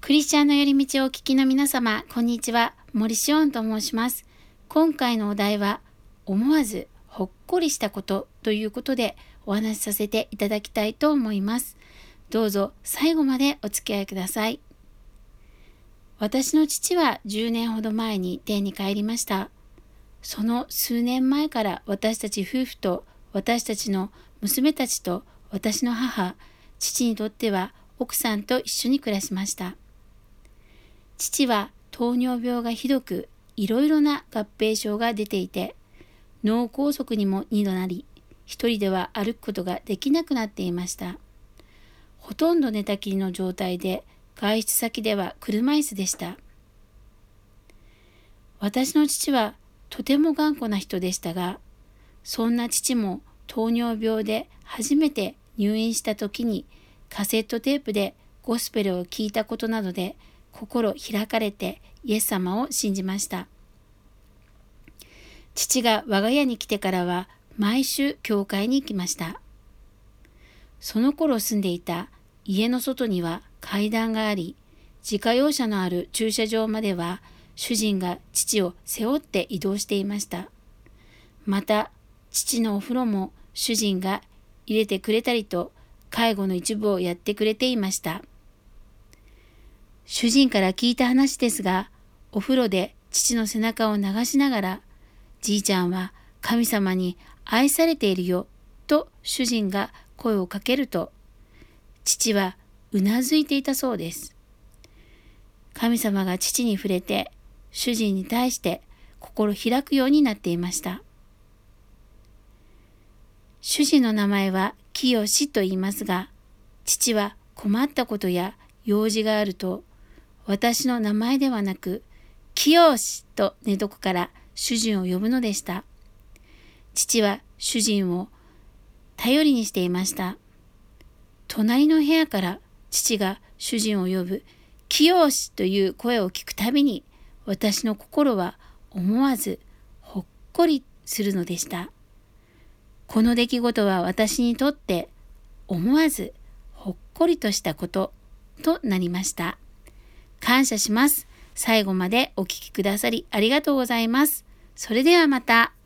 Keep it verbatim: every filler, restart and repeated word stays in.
クリスチャンの寄り道をお聞きの皆様、こんにちは。森しおんと申します。今回のお題は、思わずほっこりしたことということでお話しさせていただきたいと思います。どうぞ最後までお付き合いください。私の父はじゅうねんほど前に天に帰りました。その数年前から私たち夫婦と私たちの娘たちと私の母、父にとっては奥さんと一緒に暮らしました。父は糖尿病がひどく、いろいろな合併症が出ていて、脳梗塞にもにどなり、一人では歩くことができなくなっていました。ほとんど寝たきりの状態で、外出先では車椅子でした。私の父はとても頑固な人でしたが、そんな父も糖尿病で初めて入院した時にカセットテープでゴスペルを聞いたことなどで心開かれてイエス様を信じました。父が我が家に来てからは毎週教会に行きました。その頃住んでいた家の外には階段があり、自家用車のある駐車場までは主人が父を背負って移動していました。また、父のお風呂も主人が入れてくれたりと介護の一部をやってくれていました。主人から聞いた話ですが、お風呂で父の背中を流しながら、じいちゃんは神様に愛されているよと主人が声をかけると、父はうなずいていたそうです。神様が父に触れて、主人に対して心開くようになっていました。主人の名前は清と言いますが、父は困ったことや用事があると、私の名前ではなく、清と寝床から主人を呼ぶのでした。父は主人を頼りにしていました。隣の部屋から父が主人を呼ぶ清という声を聞くたびに、私の心は思わずほっこりするのでした。この出来事は私にとって思わずほっこりとしたこととなりました。感謝します。最後までお聞きくださりありがとうございます。それではまた。